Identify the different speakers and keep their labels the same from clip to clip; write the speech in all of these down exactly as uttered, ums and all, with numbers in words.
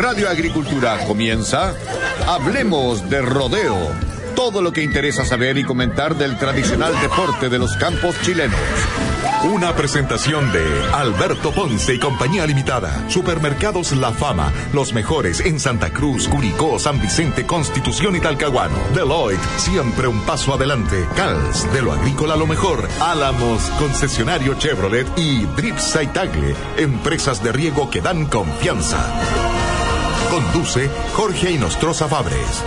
Speaker 1: Radio Agricultura comienza Hablemos de Rodeo. Todo lo que interesa saber y comentar del tradicional deporte de los campos chilenos.
Speaker 2: Una presentación de Alberto Ponce y Compañía Limitada. Supermercados La Fama, los mejores en Santa Cruz, Curicó, San Vicente, Constitución y Talcahuano. Deloitte, siempre un paso adelante. Cals, de lo agrícola lo mejor. Álamos, concesionario Chevrolet. Y Dripsa y Tagle, empresas de riego que dan confianza. Conduce Jorge Inostroza Fabres.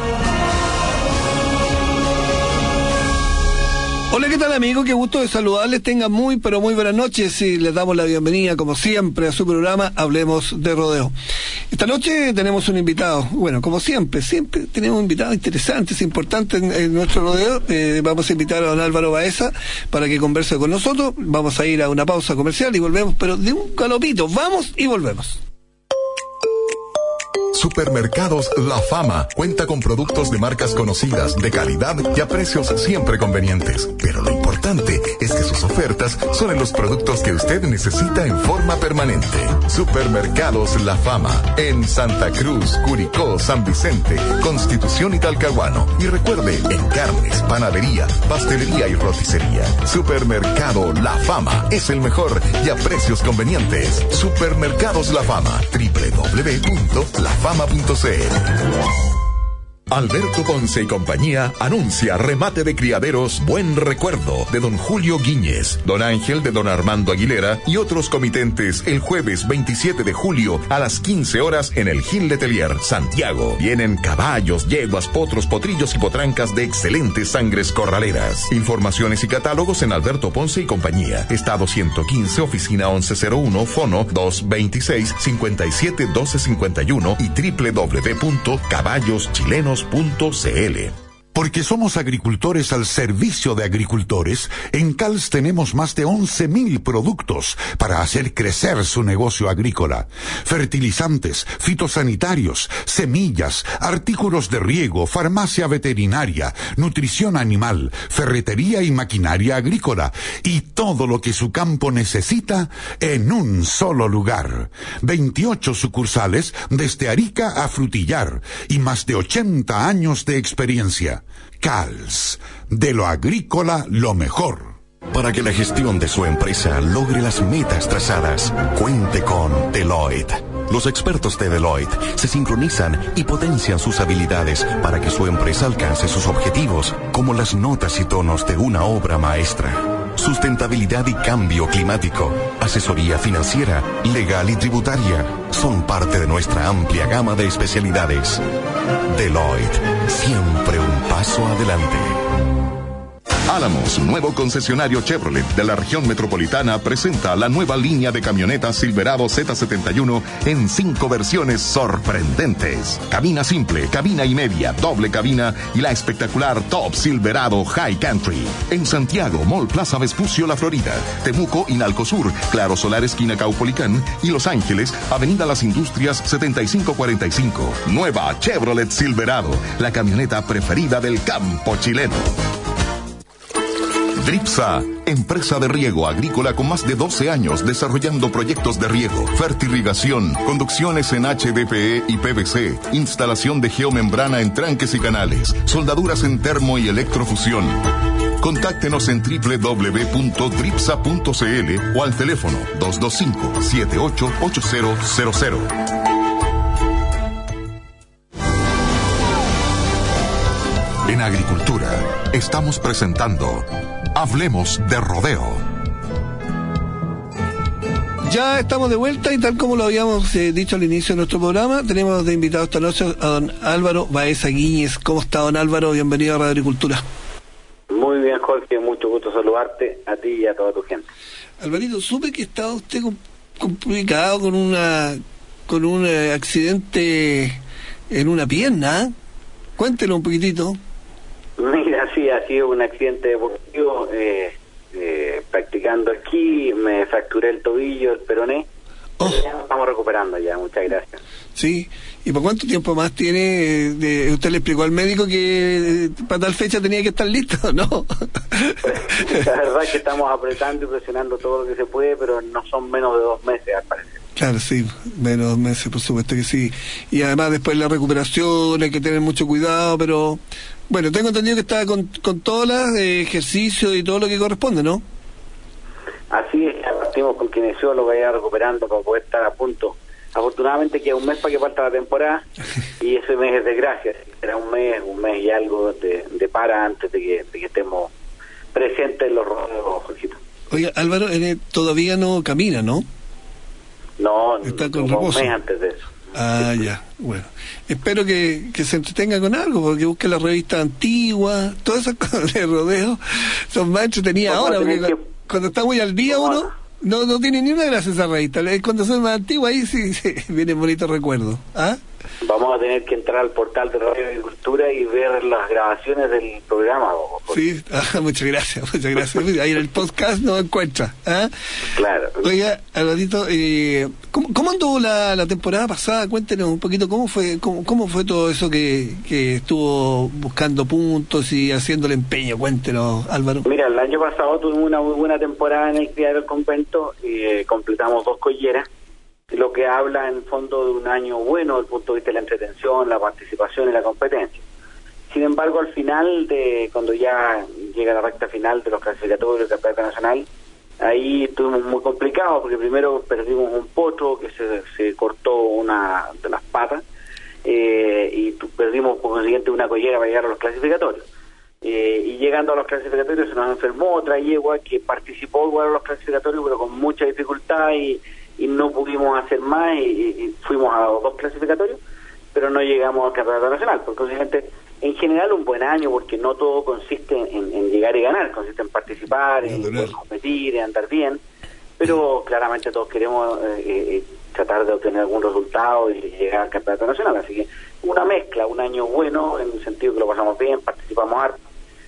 Speaker 3: Hola, ¿qué tal, amigo? Qué gusto de saludarles. Tengan muy, pero muy buenas noches y les damos la bienvenida, como siempre, a su programa Hablemos de Rodeo. Esta noche tenemos un invitado, bueno, como siempre, siempre tenemos invitados interesantes, importantes en, en nuestro rodeo. Eh, vamos a invitar a don Álvaro Baeza para que converse con nosotros. Vamos a ir a una pausa comercial y volvemos, pero de un galopito. Vamos y volvemos.
Speaker 2: Supermercados La Fama cuenta con productos de marcas conocidas, de calidad y a precios siempre convenientes. Pero lo importante es que sus ofertas son en los productos que usted necesita en forma permanente. Supermercados La Fama en Santa Cruz, Curicó, San Vicente, Constitución y Talcahuano. Y recuerde, en carnes, panadería, pastelería y roticería. Supermercado La Fama es el mejor y a precios convenientes. Supermercados La Fama, doble u doble u doble u punto la fama punto c l. Alberto Ponce y Compañía anuncia remate de criaderos Buen Recuerdo de don Julio Guíñez, don Ángel de don Armando Aguilera y otros comitentes el jueves veintisiete de julio a las quince horas en el Gil Letelier, Santiago. Vienen caballos, yeguas, potros, potrillos y potrancas de excelentes sangres corraleras. Informaciones y catálogos en Alberto Ponce y Compañía, Estado ciento quince, oficina once cero uno, fono dos veintiséis, cincuenta y siete, doce cincuenta y uno y doble u doble u doble u punto caballos chilenos punto c l.
Speaker 4: Porque somos agricultores al servicio de agricultores, en Cals tenemos más de once mil productos para hacer crecer su negocio agrícola. Fertilizantes, fitosanitarios, semillas, artículos de riego, farmacia veterinaria, nutrición animal, ferretería y maquinaria agrícola, y todo lo que su campo necesita en un solo lugar. veintiocho sucursales desde Arica a Frutillar y más de ochenta años de experiencia. Cals, de lo agrícola lo mejor.
Speaker 5: Para que la gestión de su empresa logre las metas trazadas, cuente con Deloitte. Los expertos de Deloitte se sincronizan y potencian sus habilidades para que su empresa alcance sus objetivos, como las notas y tonos de una obra maestra. Sustentabilidad y cambio climático, asesoría financiera, legal y tributaria, son parte de nuestra amplia gama de especialidades. Deloitte, siempre un paso adelante.
Speaker 2: Álamos, nuevo concesionario Chevrolet de la región metropolitana, presenta la nueva línea de camionetas Silverado Z setenta y uno en cinco versiones sorprendentes. Cabina simple, cabina y media, doble cabina y la espectacular Top Silverado High Country. En Santiago, Mall Plaza Vespucio La Florida, Temuco, Inalco Sur, Claro Solar esquina Caupolicán y Los Ángeles, Avenida Las Industrias setenta y cinco cuarenta y cinco. Nueva Chevrolet Silverado, la camioneta preferida del campo chileno. Dripsa, empresa de riego agrícola con más de doce años desarrollando proyectos de riego, fertirrigación, conducciones en H D P E y P V C, instalación de geomembrana en tranques y canales, soldaduras en termo y electrofusión. Contáctenos en doble u doble u doble u punto dripsa punto c l o al teléfono dos dos cinco, siete ocho ocho cero cero cero. En Agricultura estamos presentando Hablemos de Rodeo.
Speaker 3: Ya estamos de vuelta y tal como lo habíamos eh, dicho al inicio de nuestro programa, tenemos de invitado esta noche a don Álvaro Baeza Guíñez. ¿Cómo está, don Álvaro? Bienvenido a Radio Agricultura.
Speaker 6: Muy bien, Jorge, mucho gusto saludarte a ti y a toda tu gente.
Speaker 3: Alvarito, supe que estaba usted complicado con una con un eh, accidente en una pierna. Cuéntelo un poquitito.
Speaker 6: Mira, sí, ha sido un accidente deportivo, eh, eh, practicando esquí, me fracturé el tobillo, el peroné. Oh. Ya nos estamos recuperando ya, muchas gracias.
Speaker 3: Sí, ¿y por cuánto tiempo más tiene? De, ¿Usted le explicó al médico que eh, para tal fecha tenía que estar listo, no?
Speaker 6: Pues, la verdad es que estamos apretando y presionando todo lo que se puede, pero no son menos de dos meses, al parecer.
Speaker 3: Claro, sí, menos meses, por supuesto que sí. Y además después la recuperación, hay que tener mucho cuidado, pero bueno, tengo entendido que está con, con todos los eh, ejercicios y todo lo que corresponde, ¿no?
Speaker 6: Así es, partimos con kinesiólogo ya recuperando para poder estar a punto. Afortunadamente queda un mes para que falta la temporada y ese mes es de gracia, será un mes, un mes y algo de, de para antes de que, de que estemos presentes en los rodeos, Jorgito.
Speaker 3: Oye, Álvaro, eh, todavía no camina, ¿no?
Speaker 6: No,
Speaker 3: está con
Speaker 6: un
Speaker 3: reposo.
Speaker 6: mes antes de eso.
Speaker 3: Ah, ya, bueno. Espero que, que se entretenga con algo, porque busque las revistas antiguas, todas esas cosas de rodeo son más entretenidas ahora, porque que... cuando está muy al día uno, no no tiene ni una gracia esa revista. Cuando son más antiguas, ahí sí, sí vienen bonitos recuerdos. ¿Ah?
Speaker 6: Vamos a tener que entrar al portal de Radio Agricultura y ver las grabaciones del programa.
Speaker 3: Sí, ah, muchas gracias, muchas gracias. Ahí en el podcast no encuentra. ¿Ah?
Speaker 6: Claro.
Speaker 3: Oiga, Alvarito, eh, ¿cómo, ¿cómo anduvo la, la temporada pasada? Cuéntenos un poquito cómo fue cómo, cómo fue todo eso que, que estuvo buscando puntos y haciéndole empeño. Cuéntenos, Álvaro.
Speaker 6: Mira, el año pasado tuvimos una muy buena temporada en el criadero del convento y eh, completamos dos colleras, lo que habla en fondo de un año bueno desde el punto de vista de la entretención, la participación y la competencia. Sin embargo, al final, de cuando ya llega la recta final de los clasificatorios del campeonato nacional, ahí estuvimos muy complicados, porque primero perdimos un potro que se, se cortó una de las patas, eh, y perdimos por consiguiente una collera para llegar a los clasificatorios. Eh, y llegando a los clasificatorios se nos enfermó otra yegua que participó igual a los clasificatorios, pero con mucha dificultad y y no pudimos hacer más y, y fuimos a los dos clasificatorios, pero no llegamos al campeonato nacional. Por consiguiente, en general un buen año, porque no todo consiste en, en llegar y ganar, consiste en participar, en, en competir, en andar bien, pero claramente todos queremos eh, eh, tratar de obtener algún resultado y llegar al campeonato nacional. Así que una mezcla, un año bueno, en el sentido que lo pasamos bien, participamos harto,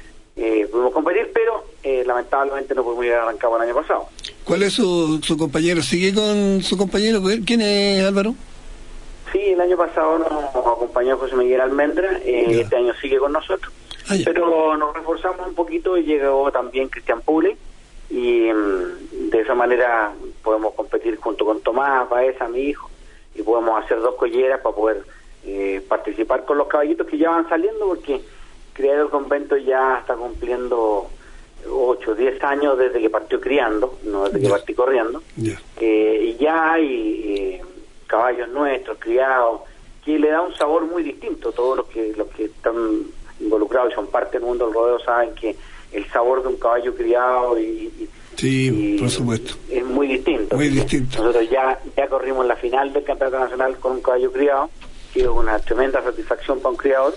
Speaker 6: eh, pudimos competir, pero eh, lamentablemente no pudimos llegar arrancado el año pasado.
Speaker 3: ¿Cuál es su, su compañero? ¿Sigue con su compañero? ¿Quién es, Álvaro?
Speaker 6: Sí, el año pasado nos acompañó José Miguel Almendra, eh, este año sigue con nosotros, ah, pero nos reforzamos un poquito y llegó también Cristian Pule, y um, de esa manera podemos competir junto con Tomás Baeza, mi hijo, y podemos hacer dos colleras para poder eh, participar con los caballitos que ya van saliendo, porque Criadero del Convento ya está cumpliendo ocho, diez años desde que partió criando, no desde que yeah. partí corriendo, yeah. eh, y ya hay eh, caballos nuestros criados que le da un sabor muy distinto. Todos los que los que están involucrados y son parte del mundo del rodeo saben que el sabor de un caballo criado y, y
Speaker 3: sí,
Speaker 6: y
Speaker 3: por supuesto,
Speaker 6: es muy distinto.
Speaker 3: Muy distinto.
Speaker 6: Nosotros ya ya corrimos la final del campeonato nacional con un caballo criado, que es una tremenda satisfacción para un criador,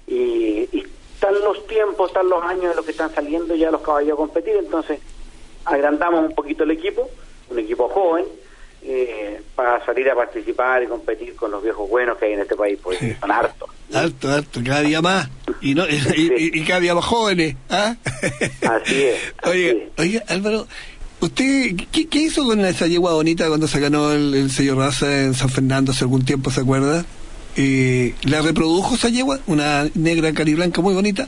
Speaker 6: y, y están los tiempos, están los años de los que están saliendo ya los caballos a competir, entonces agrandamos un poquito el equipo, un equipo joven, eh, para salir a participar y competir con los viejos buenos que hay en este país, pues sí. Son hartos.
Speaker 3: Harto, harto, cada día más, y no y, sí. y, y cada día más jóvenes, ¿ah?
Speaker 6: Así es. Así
Speaker 3: oye,
Speaker 6: es.
Speaker 3: oye, Álvaro, ¿usted qué, qué hizo con esa yegua bonita cuando se ganó el, el sello raza en San Fernando hace algún tiempo, se acuerda? Eh, ¿La reprodujo esa yegua? Una negra cariblanca muy bonita.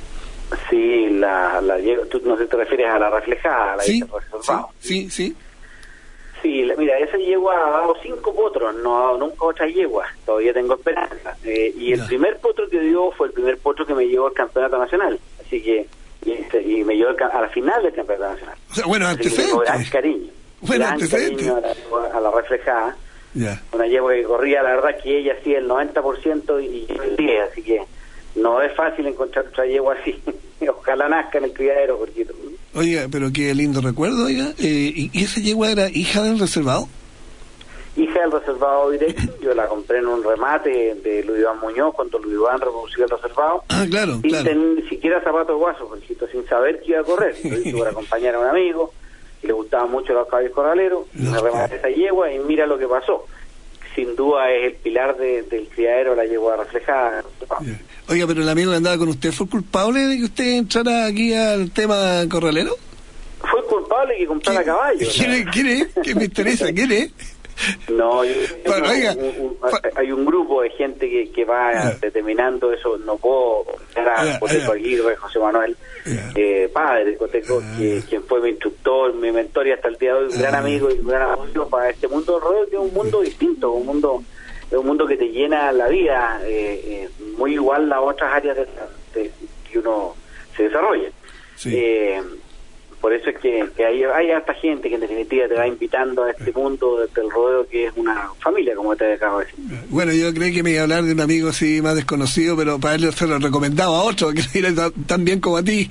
Speaker 6: Sí, la, la yegua, tú no sé, te refieres a la reflejada, a la
Speaker 3: sí,
Speaker 6: reservado.
Speaker 3: Sí, sí, sí.
Speaker 6: Sí, la, mira, esa yegua ha dado cinco potros, no ha dado nunca otra yegua, todavía tengo esperanza. Eh, y el ya. primer potro que dio fue el primer potro que me llevó al campeonato nacional, así que, y, este, y me llevó a la final del campeonato nacional.
Speaker 3: O sea, bueno, antecedentes.
Speaker 6: Gran cariño.
Speaker 3: Bueno,
Speaker 6: gran
Speaker 3: antecedentes.
Speaker 6: cariño a la, a la reflejada.
Speaker 3: Yeah.
Speaker 6: Una yegua que corría, la verdad que ella hacía el noventa por ciento y yo el diez, así que no es fácil encontrar otra yegua así. Ojalá nazca en el criadero, porque...
Speaker 3: Oiga, pero qué lindo recuerdo, oiga. Eh, ¿Y esa yegua era hija del reservado?
Speaker 6: Hija del reservado directo. Yo la compré en un remate de Luis Iván Muñoz cuando Luis Iván reproducía el reservado.
Speaker 3: Ah, claro,
Speaker 6: sin
Speaker 3: claro.
Speaker 6: tener ni siquiera zapatos guasos, Jorgito, sin saber que iba a correr. Lo hice por acompañar a un amigo que le gustaban mucho los caballos corraleros. No, me rematé esa yegua y mira lo que pasó. Sin duda es el pilar de, del criadero, la yegua reflejada.
Speaker 3: Yeah. Oiga, pero el amigo que andaba con usted, ¿fue culpable de que usted entrara aquí al tema corralero?
Speaker 6: Fue culpable que comprara caballos.
Speaker 3: ¿Quién es? ¿Quién es? ¿Qué me interesa? ¿Quién es?
Speaker 6: No, yo,
Speaker 3: Bueno,
Speaker 6: no,
Speaker 3: oiga,
Speaker 6: un, un, hay un grupo de gente que, que va yeah. determinando eso. No puedo era yeah, Coteco yeah. Aguirre, José Manuel, yeah. eh, padre Coteco, yeah. que, quien fue mi instructor, mi mentor y hasta el día de hoy, un yeah. gran amigo y un gran amigo para este mundo del rodeo, que es un mundo distinto, un mundo es un mundo que te llena la vida, eh, eh, muy igual a otras áreas de, de, que uno se desarrolla. Sí. Eh, por eso es que, que hay, hay harta gente que en definitiva te va invitando a este mundo del rodeo, que es una familia, como te acabo de decir.
Speaker 3: Bueno, yo creí que me iba a hablar de un amigo así más desconocido, pero para él se lo recomendaba a otro, que era tan bien como a ti.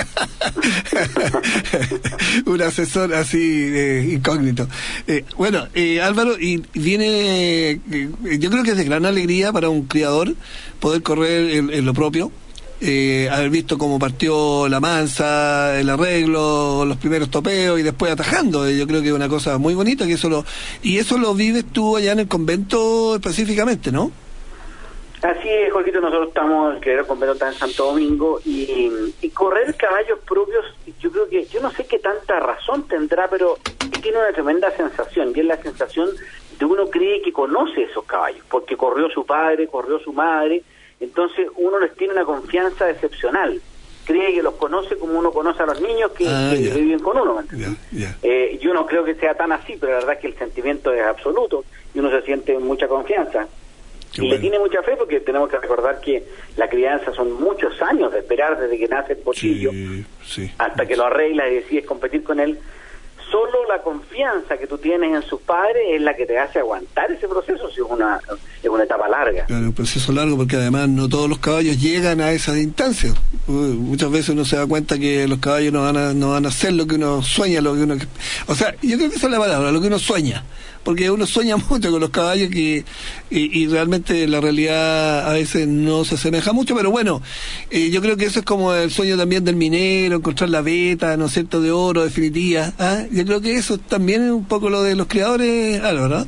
Speaker 3: Un asesor así eh, incógnito. Eh, bueno, eh, Álvaro, y viene, eh, yo creo que es de gran alegría para un criador poder correr en, en lo propio. Eh, haber visto cómo partió la mansa, el arreglo, los primeros topeos y después atajando. Yo creo que es una cosa muy bonita, que eso lo, y eso lo vives tú allá en el convento específicamente, ¿no?
Speaker 6: Así es, Jorgito, nosotros estamos, el criadero convento está en Santo Domingo, y, y correr caballos propios, yo creo que, yo no sé qué tanta razón tendrá, pero tiene una tremenda sensación, y es la sensación de uno cree que conoce esos caballos, porque corrió su padre, corrió su madre. Entonces uno les tiene una confianza excepcional, cree que los conoce como uno conoce a los niños que, ah, que yeah. viven con uno, ¿me entiendes? Yeah, yeah. Eh, yo no creo que sea tan así, pero la verdad es que el sentimiento es absoluto y uno se siente mucha confianza. Qué y bueno. Le tiene mucha fe, porque tenemos que recordar que la crianza son muchos años de esperar desde que nace el pochillo sí, sí, hasta sí. que lo arreglas y decides competir con él. Solo la confianza que tú tienes en sus padres es la que te hace aguantar ese proceso, si es una es una etapa larga.
Speaker 3: Claro, un proceso largo, porque además no todos los caballos llegan a esas instancias. Muchas veces uno se da cuenta que los caballos no van a no van a hacer lo que uno sueña, lo que uno... O sea, yo creo que esa es la palabra, lo que uno sueña. Porque uno sueña mucho con los caballos que y, y realmente la realidad a veces no se asemeja mucho, pero bueno, eh, yo creo que eso es como el sueño también del minero, encontrar la veta, ¿no es cierto?, de oro definitiva. ¿Ah? Yo creo que eso también es un poco lo de los criadores, Álvaro, ¿verdad?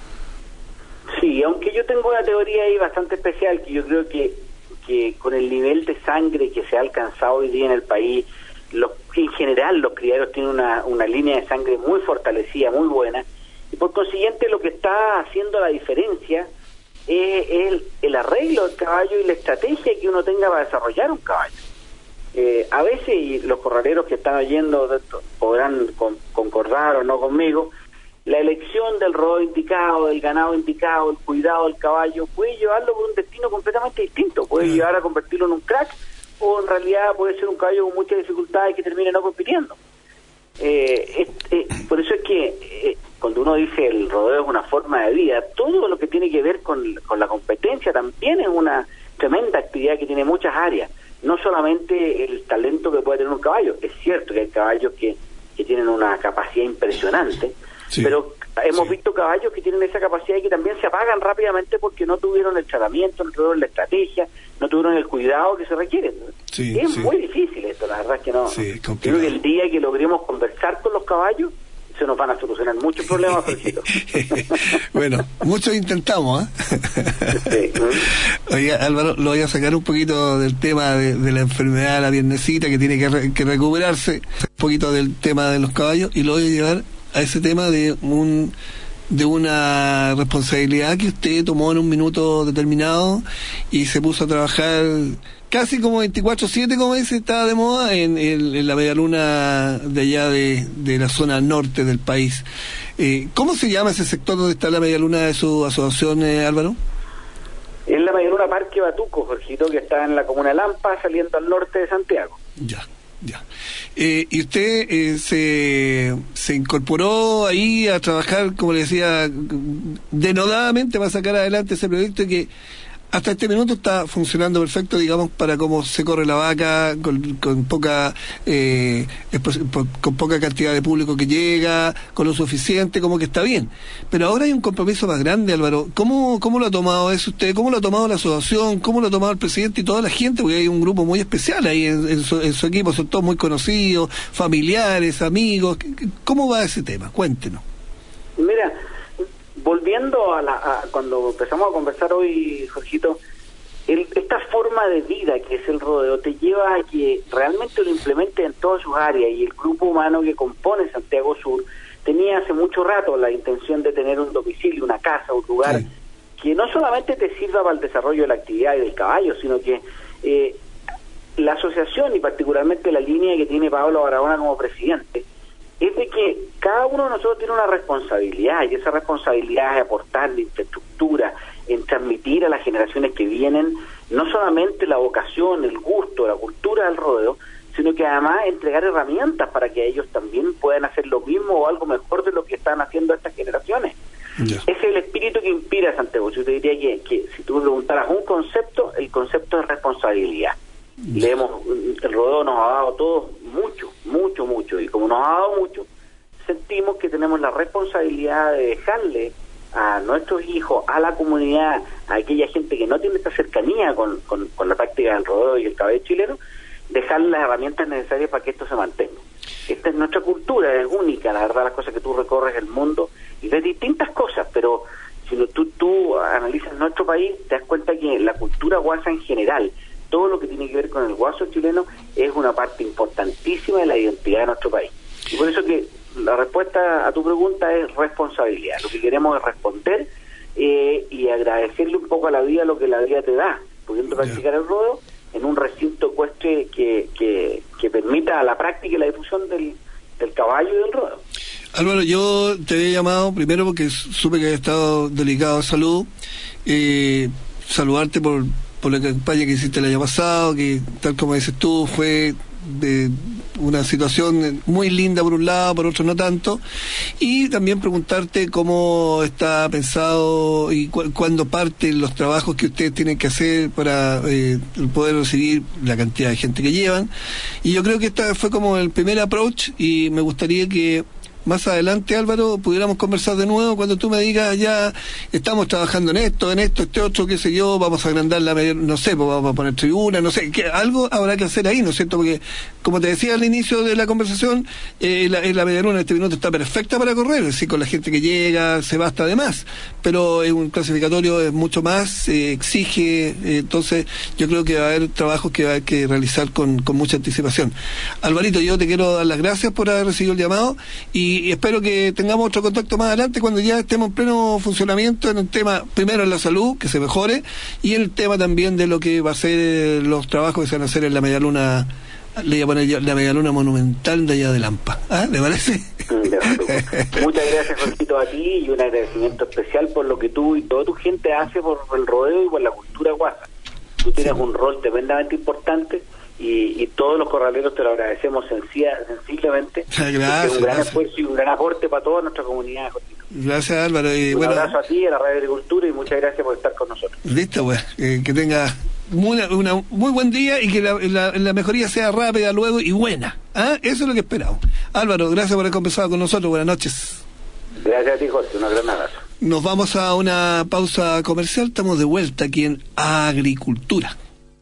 Speaker 6: Sí, aunque yo tengo una teoría ahí bastante especial, que yo creo que, que con el nivel de sangre que se ha alcanzado hoy día en el país, los, en general los criaderos tienen una, una línea de sangre muy fortalecida, muy buena, y por consiguiente lo que está haciendo la diferencia es el, el arreglo del caballo y la estrategia que uno tenga para desarrollar un caballo. Eh, a veces, y los corraleros que están oyendo podrán con, concordar o no conmigo, la elección del rodeo indicado, del ganado indicado, el cuidado del caballo puede llevarlo por un destino completamente distinto, puede llevar a convertirlo en un crack, o en realidad puede ser un caballo con muchas dificultades que termine no compitiendo. Eh, es, eh, por eso es que eh, cuando uno dice el rodeo es una forma de vida, todo lo que tiene que ver con, con la competencia también es una tremenda actividad que tiene muchas áreas, no solamente el talento que puede tener un caballo. Es cierto que hay caballos que, que tienen una capacidad impresionante, sí, pero hemos sí. visto caballos que tienen esa capacidad y que también se apagan rápidamente porque no tuvieron el tratamiento, no tuvieron la estrategia, no tuvieron el cuidado que se requiere. Sí, es sí. muy difícil esto, la verdad es que no. Sí, creo que el día que logremos conversar con los caballos, se nos van a solucionar muchos problemas, Jorgito.
Speaker 3: Bueno, muchos intentamos, ¿eh? Sí. Oye, Álvaro, lo voy a sacar un poquito del tema de, de la enfermedad de la piernecita, que tiene que, re, que recuperarse, un poquito del tema de los caballos, y lo voy a llevar a ese tema de un de una responsabilidad que usted tomó en un minuto determinado y se puso a trabajar casi como veinticuatro siete, como dice, estaba de moda en, en, en la medialuna de allá de, de la zona norte del país. Eh, ¿Cómo se llama ese sector donde está la medialuna de su asociación, eh, Álvaro?
Speaker 6: Es la medialuna Parque Batuco, Jorgito, que está en la comuna de Lampa, saliendo al norte de Santiago.
Speaker 3: Ya. Ya. Eh, y usted eh, se, se incorporó ahí a trabajar, como le decía, denodadamente para sacar adelante ese proyecto que hasta este minuto está funcionando perfecto, digamos, para cómo se corre la vaca, con, con poca eh, con poca cantidad de público que llega, con lo suficiente, como que está bien. Pero ahora hay un compromiso más grande, Álvaro. ¿Cómo, cómo lo ha tomado eso usted? ¿Cómo lo ha tomado la asociación? ¿Cómo lo ha tomado el presidente y toda la gente? Porque hay un grupo muy especial ahí en, en, su, en su equipo, son todos muy conocidos, familiares, amigos. ¿Cómo va ese tema? Cuéntenos.
Speaker 6: Mira, volviendo a, la, a cuando empezamos a conversar hoy, Jorgito, el, esta forma de vida que es el rodeo te lleva a que realmente lo implementes en todas sus áreas, y el grupo humano que compone Santiago Sur tenía hace mucho rato la intención de tener un domicilio, una casa, un lugar sí. que no solamente te sirva para el desarrollo de la actividad y del caballo, sino que eh, la asociación y particularmente la línea que tiene Pablo Barahona como presidente es de que cada uno de nosotros tiene una responsabilidad, y esa responsabilidad es aportar la infraestructura, en transmitir a las generaciones que vienen no solamente la vocación, el gusto, la cultura del rodeo, sino que además entregar herramientas para que ellos también puedan hacer lo mismo o algo mejor de lo que están haciendo estas generaciones. Yeah. Ese es el espíritu que inspira a Santiago. Yo te diría que, que si tú me preguntaras un concepto, el concepto es responsabilidad. Yeah. Le hemos, el rodeo nos ha dado a todos mucho, mucho, mucho, y como nos ha dado mucho, sentimos que tenemos la responsabilidad de dejarle a nuestros hijos, a la comunidad, a aquella gente que no tiene esta cercanía con, con, con la práctica del rodeo y el caballo chileno, dejar las herramientas necesarias para que esto se mantenga. Esta es nuestra cultura, es única, la verdad, las cosas que tú recorres el mundo y ves distintas cosas, pero si tú, tú analizas nuestro país, te das cuenta que la cultura guasa en general, todo lo que tiene que ver con el guaso chileno, es una parte importantísima de la identidad de nuestro país. Y por eso que la respuesta a tu pregunta es responsabilidad. Lo que queremos es responder eh, y agradecerle un poco a la vida lo que la vida te da, pudiendo practicar el rodeo en un recinto ecuestre que, que, que permita la práctica y la difusión del, del caballo y del rodeo.
Speaker 3: Álvaro, yo te había llamado primero porque supe que había estado delicado de salud, eh, saludarte por, por la campaña que hiciste el año pasado, que tal como dices tú fue de una situación muy linda por un lado, por otro no tanto, y también preguntarte cómo está pensado y cu- cuándo parten los trabajos que ustedes tienen que hacer para eh, poder recibir la cantidad de gente que llevan. Y yo creo que esta fue como el primer approach, y me gustaría que más adelante, Álvaro, pudiéramos conversar de nuevo cuando tú me digas, ya estamos trabajando en esto, en esto, este otro, qué sé yo, vamos a agrandar la, no sé, pues vamos a poner tribuna, no sé, que algo habrá que hacer ahí, ¿no es cierto? Porque, como te decía al inicio de la conversación, eh, la, la media luna en este minuto está perfecta para correr, es decir, con la gente que llega, se basta de más, pero es un clasificatorio, es mucho más, eh, exige, eh, entonces yo creo que va a haber trabajos que va a haber que realizar con, con mucha anticipación. Alvarito, yo te quiero dar las gracias por haber recibido el llamado, y y espero que tengamos otro contacto más adelante cuando ya estemos en pleno funcionamiento en el tema, primero en la salud, que se mejore, y en el tema también de lo que va a ser los trabajos que se van a hacer en la medialuna, le voy a poner yo, la medialuna monumental de allá de Lampa. ¿Ah? ¿Le parece?
Speaker 6: Muchas gracias, Jorgito, a ti, y un agradecimiento especial por lo que tú y toda tu gente hace por el rodeo y por la cultura guasa. Tú tienes sí. un rol tremendamente importante, Y, y todos los corraleros te lo agradecemos sencilla, sensiblemente.
Speaker 3: Gracias.
Speaker 6: Es un gran
Speaker 3: gracias.
Speaker 6: esfuerzo y un gran aporte para toda nuestra comunidad.
Speaker 3: Gracias, Álvaro. Y
Speaker 6: un
Speaker 3: bueno,
Speaker 6: abrazo a ti, a la Radio Agricultura, y muchas gracias por estar con nosotros.
Speaker 3: Listo, pues. Eh, que tenga muy, una, muy buen día y que la, la, la mejoría sea rápida luego y buena. ¿Ah? Eso es lo que esperamos. Álvaro, gracias por haber conversado con nosotros. Buenas noches.
Speaker 6: Gracias a ti, Jorge. Un gran abrazo.
Speaker 3: Nos vamos a una pausa comercial. Estamos de vuelta aquí en Agricultura.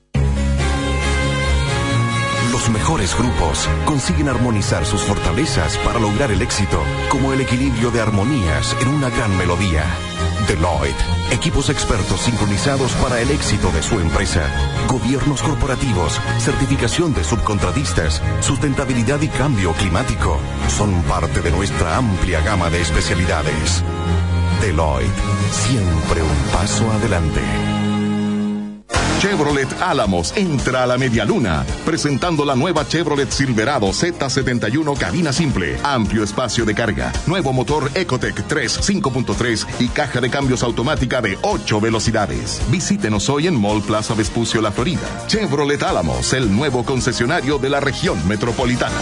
Speaker 5: Los mejores grupos consiguen armonizar sus fortalezas para lograr el éxito, como el equilibrio de armonías en una gran melodía. Deloitte, equipos expertos sincronizados para el éxito de su empresa. Gobiernos corporativos, certificación de subcontratistas, sustentabilidad y cambio climático son parte de nuestra amplia gama de especialidades. Deloitte, siempre un paso adelante.
Speaker 7: Chevrolet Álamos entra a la medialuna, presentando la nueva Chevrolet Silverado Z setenta y uno cabina simple, amplio espacio de carga, nuevo motor Ecotec tres cinco punto tres y caja de cambios automática de ocho velocidades. Visítenos hoy en Mall Plaza Vespucio La Florida. Chevrolet Álamos, el nuevo concesionario de la región metropolitana.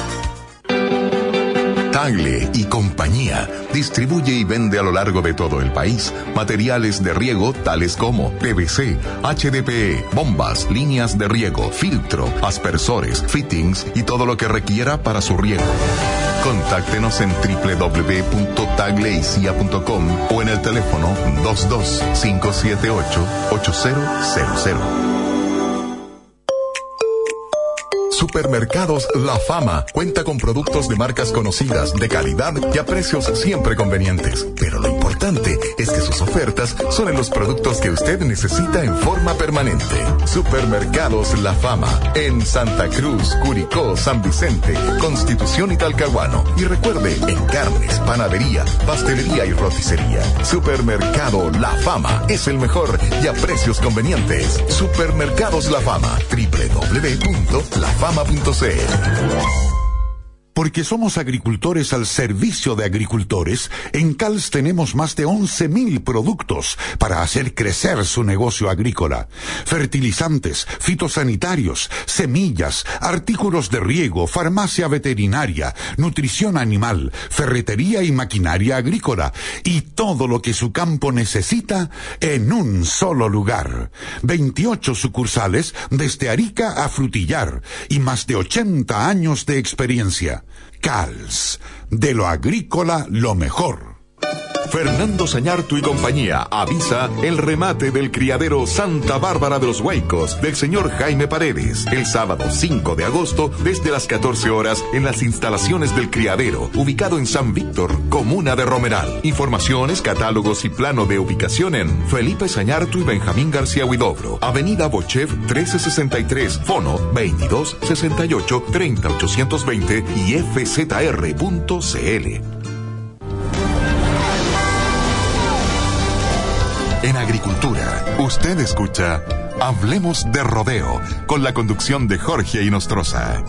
Speaker 2: Tagle y compañía distribuye y vende a lo largo de todo el país materiales de riego tales como P V C, H D P E, bombas, líneas de riego, filtro, aspersores, fittings y todo lo que requiera para su riego. Contáctenos en doble u doble u doble u punto tagle y c i a punto com o en el teléfono dos dos cinco siete ocho ocho cero cero cero. Supermercados La Fama cuenta con productos de marcas conocidas, de calidad y a precios siempre convenientes. Pero lo importante importante es que sus ofertas son en los productos que usted necesita en forma permanente. Supermercados La Fama, en Santa Cruz, Curicó, San Vicente, Constitución y Talcahuano. Y recuerde, en carnes, panadería, pastelería y roticería. Supermercado La Fama es el mejor y a precios convenientes. Supermercados La Fama, doble u doble u doble u punto la fama punto c l.
Speaker 4: Porque somos agricultores al servicio de agricultores, en C A L S tenemos más de once mil productos para hacer crecer su negocio agrícola. Fertilizantes, fitosanitarios, semillas, artículos de riego, farmacia veterinaria, nutrición animal, ferretería y maquinaria agrícola, y todo lo que su campo necesita en un solo lugar. veintiocho sucursales desde Arica a Frutillar y más de ochenta años de experiencia. C A L S, de lo agrícola lo mejor.
Speaker 7: Fernando Sañartu y compañía avisa el remate del criadero Santa Bárbara de los Huaicos del señor Jaime Paredes el sábado cinco de agosto desde las catorce horas en las instalaciones del criadero ubicado en San Víctor, comuna de Romeral. Informaciones, catálogos y plano de ubicación en Felipe Sañartu y Benjamín García Huidobro, Avenida Bochev trece sesenta y tres, fono veintidós sesenta y ocho treinta ochocientos veinte y f z r punto c l. En agricultura, usted escucha Hablemos de Rodeo, con la conducción de Jorge Inostroza.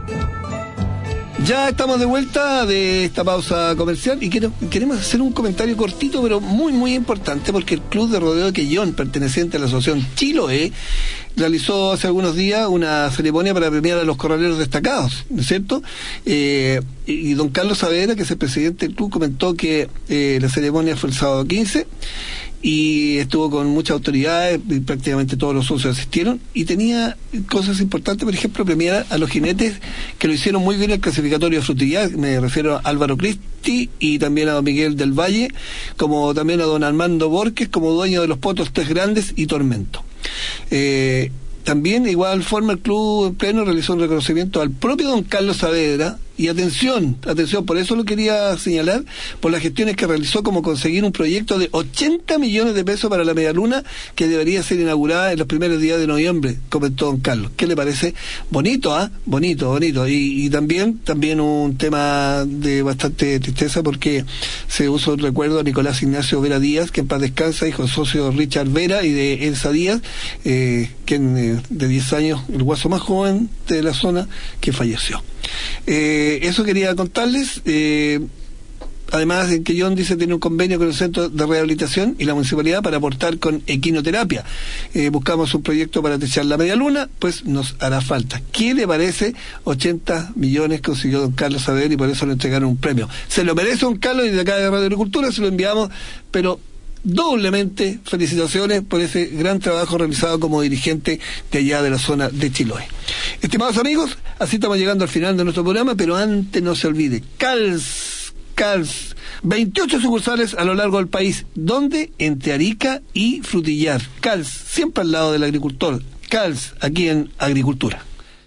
Speaker 3: Ya estamos de vuelta de esta pausa comercial y quiero, queremos hacer un comentario cortito pero muy muy importante, porque el Club de Rodeo de Quellón, perteneciente a la asociación Chiloé, realizó hace algunos días una ceremonia para premiar a los corraleros destacados, ¿no es cierto? Eh, y don Carlos Saavedra, que es el presidente del club, comentó que eh, la ceremonia fue el sábado quince y estuvo con muchas autoridades, y prácticamente todos los socios asistieron, y tenía cosas importantes, por ejemplo, premiar a los jinetes que lo hicieron muy bien en el clasificatorio de Frutillar. Me refiero a Álvaro Cristi y también a don Miguel del Valle, como también a don Armando Borges como dueño de los potos Tres Grandes y Tormento. Eh, también, de igual forma, el club en pleno realizó un reconocimiento al propio don Carlos Saavedra. Y atención, atención, por eso lo quería señalar, por las gestiones que realizó, como conseguir un proyecto de ochenta millones de pesos para la Medialuna, que debería ser inaugurada en los primeros días de noviembre, comentó don Carlos. ¿Qué le parece? Bonito, ¿ah? ¿eh? Bonito, bonito. Y, y también, también un tema de bastante tristeza, porque se usó el recuerdo a Nicolás Ignacio Vera Díaz, que en paz descansa, hijo del socio Richard Vera y de Elsa Díaz, eh, quien eh, de diez años, el guaso más joven de la zona, que falleció. Eh, eso quería contarles. Eh, además, en Quellón dice tiene un convenio con el Centro de Rehabilitación y la Municipalidad para aportar con equinoterapia. Eh, buscamos un proyecto para techar la Medialuna, pues nos hará falta. ¿Qué le parece? ochenta millones consiguió don Carlos Saavedra y por eso le entregaron un premio. Se lo merece don Carlos, y de acá de Radio Agricultura se lo enviamos, pero doblemente felicitaciones por ese gran trabajo realizado como dirigente de allá de la zona de Chiloé. Estimados amigos, así estamos llegando al final de nuestro programa, pero antes no se olvide, C A L S, C A L S, veintiocho sucursales a lo largo del país, donde entre Arica y Frutillar. C A L S, siempre al lado del agricultor. C A L S, aquí en Agricultura.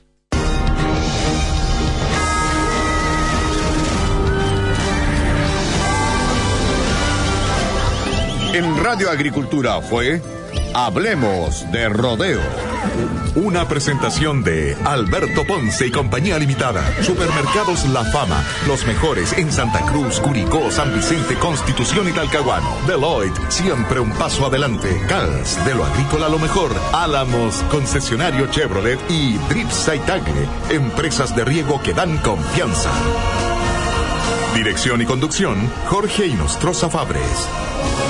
Speaker 1: En Radio Agricultura fue Hablemos de Rodeo.
Speaker 7: Una presentación de Alberto Ponce y Compañía Limitada. Supermercados La Fama, los mejores en Santa Cruz, Curicó, San Vicente, Constitución y Talcahuano. Deloitte, siempre un paso adelante. C A L S, de lo agrícola lo mejor. Álamos, concesionario Chevrolet y Dripsa y Tagle, empresas de riego que dan confianza. Dirección y conducción, Jorge Inostroza Fabres.